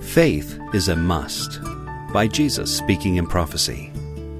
Faith is a Must, by Jesus Speaking in Prophecy.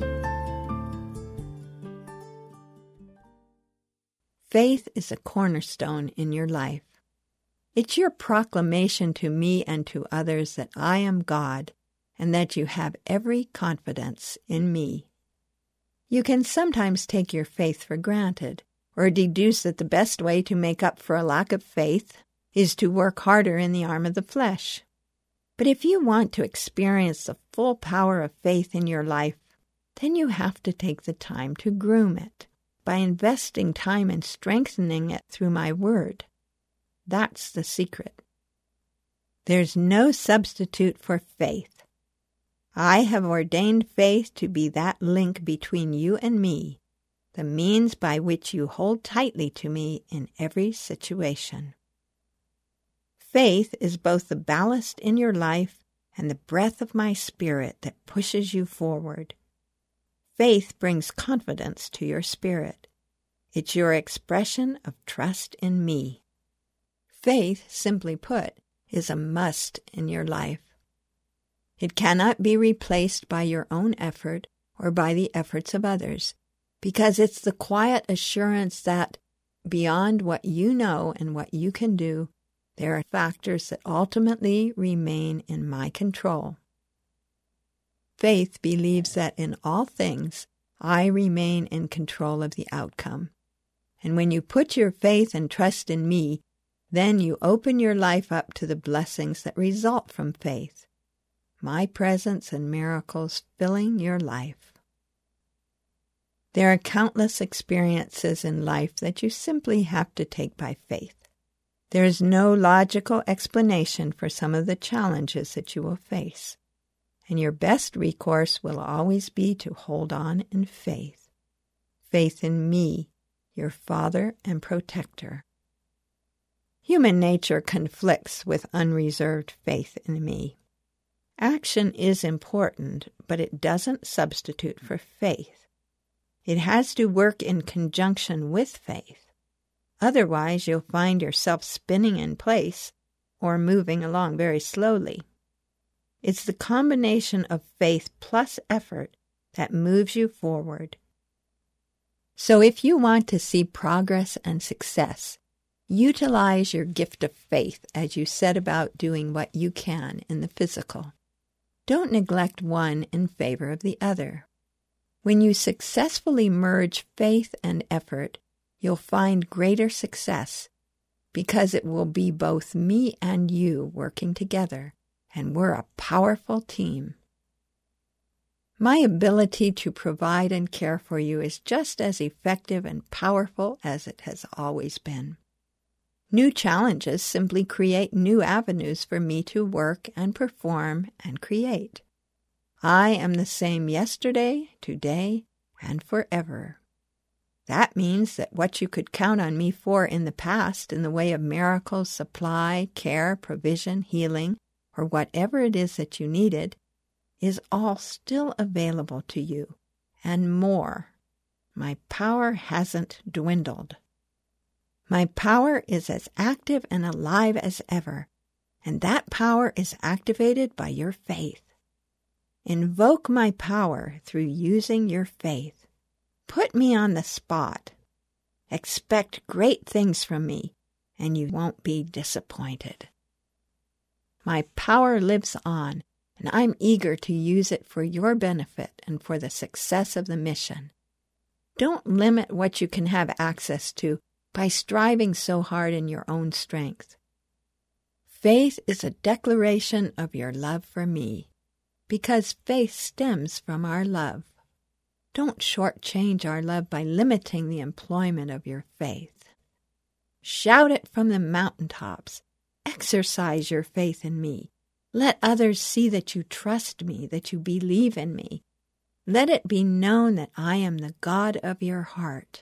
Faith is a cornerstone in your life. It's your proclamation to me and to others that I am God and that you have every confidence in me. You can sometimes take your faith for granted or deduce that the best way to make up for a lack of faith is to work harder in the arm of the flesh. But if you want to experience the full power of faith in your life, then you have to take the time to groom it by investing time in strengthening it through my word. That's the secret. There's no substitute for faith. I have ordained faith to be that link between you and me, the means by which you hold tightly to me in every situation. Faith is both the ballast in your life and the breath of my spirit that pushes you forward. Faith brings confidence to your spirit. It's your expression of trust in me. Faith, simply put, is a must in your life. It cannot be replaced by your own effort or by the efforts of others, because it's the quiet assurance that, beyond what you know and what you can do, there are factors that ultimately remain in my control. Faith believes that in all things, I remain in control of the outcome. And when you put your faith and trust in me, then you open your life up to the blessings that result from faith, my presence and miracles filling your life. There are countless experiences in life that you simply have to take by faith. There is no logical explanation for some of the challenges that you will face, and your best recourse will always be to hold on in faith. Faith in me, your Father and Protector. Human nature conflicts with unreserved faith in me. Action is important, but it doesn't substitute for faith. It has to work in conjunction with faith. Otherwise, you'll find yourself spinning in place or moving along very slowly. It's the combination of faith plus effort that moves you forward. So if you want to see progress and success, utilize your gift of faith as you set about doing what you can in the physical. Don't neglect one in favor of the other. When you successfully merge faith and effort, you'll find greater success because it will be both me and you working together, and we're a powerful team. My ability to provide and care for you is just as effective and powerful as it has always been. New challenges simply create new avenues for me to work and perform and create. I am the same yesterday, today, and forever. That means that what you could count on me for in the past in the way of miracles, supply, care, provision, healing, or whatever it is that you needed, is all still available to you, and more. My power hasn't dwindled. My power is as active and alive as ever, and that power is activated by your faith. Invoke my power through using your faith. Put me on the spot. Expect great things from me, and you won't be disappointed. My power lives on, and I'm eager to use it for your benefit and for the success of the mission. Don't limit what you can have access to by striving so hard in your own strength. Faith is a declaration of your love for me, because faith stems from our love. Don't shortchange our love by limiting the employment of your faith. Shout it from the mountaintops. Exercise your faith in me. Let others see that you trust me, that you believe in me. Let it be known that I am the God of your heart.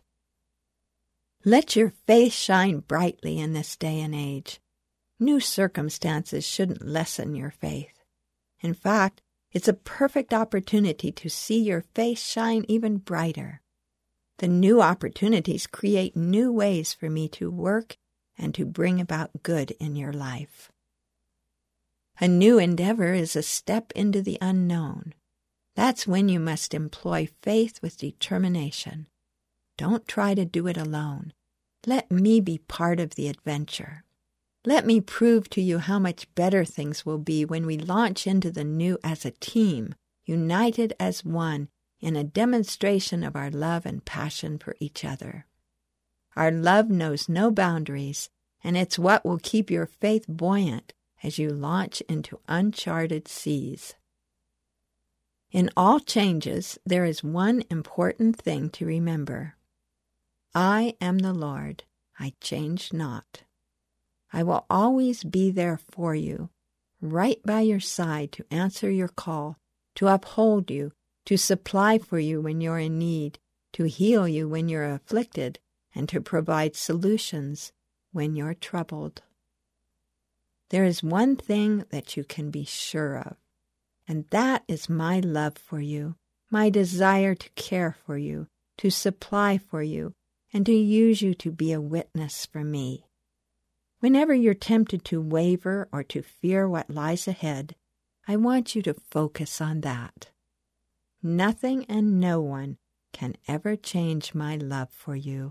Let your faith shine brightly in this day and age. New circumstances shouldn't lessen your faith. In fact, it's a perfect opportunity to see your face shine even brighter. The new opportunities create new ways for me to work and to bring about good in your life. A new endeavor is a step into the unknown. That's when you must employ faith with determination. Don't try to do it alone. Let me be part of the adventure. Let me prove to you how much better things will be when we launch into the new as a team, united as one in a demonstration of our love and passion for each other. Our love knows no boundaries, and it's what will keep your faith buoyant as you launch into uncharted seas. In all changes, there is one important thing to remember. I am the Lord, I change not. I will always be there for you, right by your side to answer your call, to uphold you, to supply for you when you're in need, to heal you when you're afflicted, and to provide solutions when you're troubled. There is one thing that you can be sure of, and that is my love for you, my desire to care for you, to supply for you, and to use you to be a witness for me. Whenever you're tempted to waver or to fear what lies ahead, I want you to focus on that. Nothing and no one can ever change my love for you.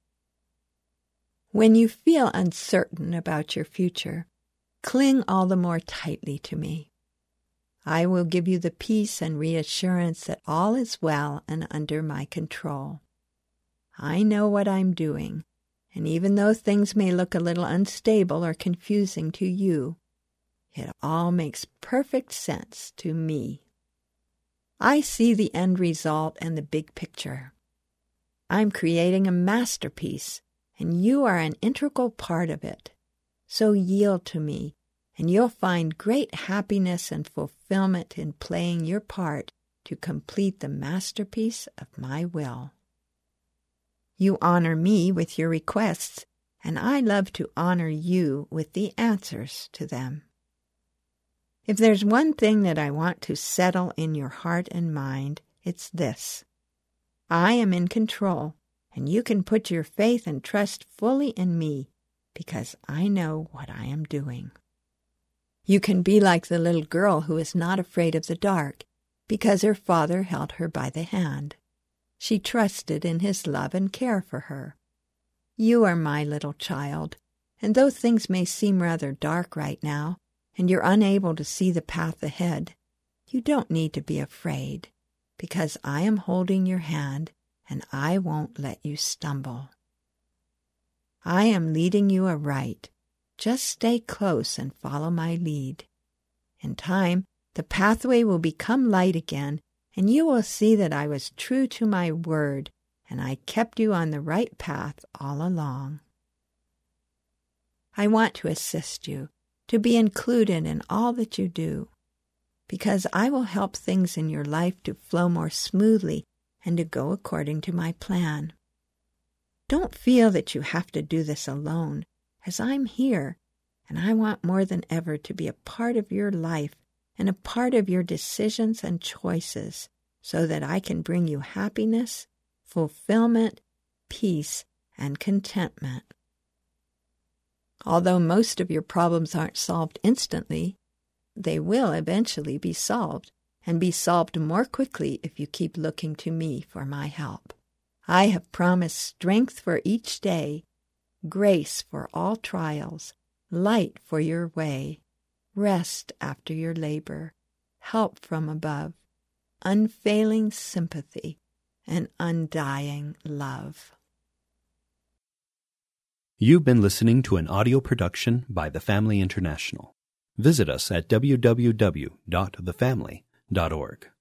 When you feel uncertain about your future, cling all the more tightly to me. I will give you the peace and reassurance that all is well and under my control. I know what I'm doing, and even though things may look a little unstable or confusing to you, it all makes perfect sense to me. I see the end result and the big picture. I'm creating a masterpiece, and you are an integral part of it. So yield to me, and you'll find great happiness and fulfillment in playing your part to complete the masterpiece of my will. You honor me with your requests, and I love to honor you with the answers to them. If there's one thing that I want to settle in your heart and mind, it's this. I am in control, and you can put your faith and trust fully in me, because I know what I am doing. You can be like the little girl who is not afraid of the dark, because her father held her by the hand. She trusted in his love and care for her. You are my little child, and though things may seem rather dark right now, and you're unable to see the path ahead, you don't need to be afraid, because I am holding your hand, and I won't let you stumble. I am leading you aright. Just stay close and follow my lead. In time, the pathway will become light again, and you will see that I was true to my word, and I kept you on the right path all along. I want to assist you, to be included in all that you do, because I will help things in your life to flow more smoothly and to go according to my plan. Don't feel that you have to do this alone, as I'm here, and I want more than ever to be a part of your life and a part of your decisions and choices, so that I can bring you happiness, fulfillment, peace, and contentment. Although most of your problems aren't solved instantly, they will eventually be solved, and be solved more quickly if you keep looking to me for my help. I have promised strength for each day, grace for all trials, light for your way, rest after your labor, help from above, unfailing sympathy, and undying love. You've been listening to an audio production by The Family International. Visit us at www.thefamily.org.